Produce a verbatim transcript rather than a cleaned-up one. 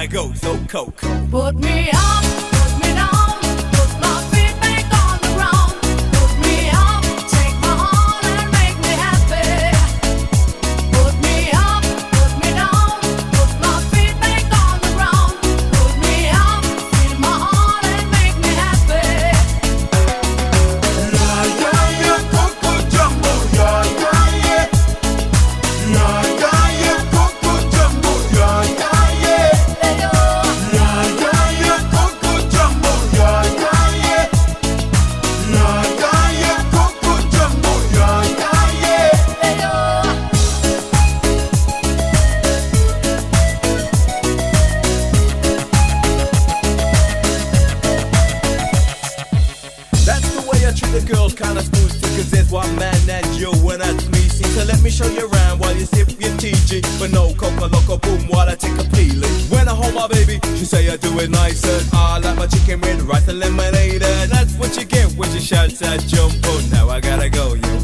gotta go, so Coco. Put me up, put me down, put my feet back on the ground. Put me up, take my heart and make me happy. Put me up, put me down, put my feet back on the ground. Put me up, feel my heart and make me happy. Yeah, yeah, yeah, Coco Jumbo, yeah, yeah, yeah. Yeah, yeah, yeah, Coco Jumbo, yeah, yeah, yeah. Yeah, yeah, yeah, Coco Jumbo, yeah, yeah, yeah. Yeah, yeah, yeah, Coco Jumbo, yeah, yeah, yeah. That's the way I treat the girls, kinda smooth too, cause there's one man that's you and that's me. See, so let me show you around while you sip your T G. But no coca loco boom while I take a peeling. When I hold my baby, she say I do it nicer. I like my chicken with rice and lemonade. And that's what you get when you shout that jumbo. Now I gotta go, you